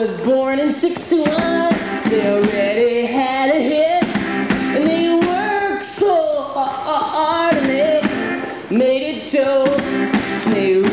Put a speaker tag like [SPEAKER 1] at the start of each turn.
[SPEAKER 1] was born in '61. They already had a hit, and they worked so hard and they made it too. They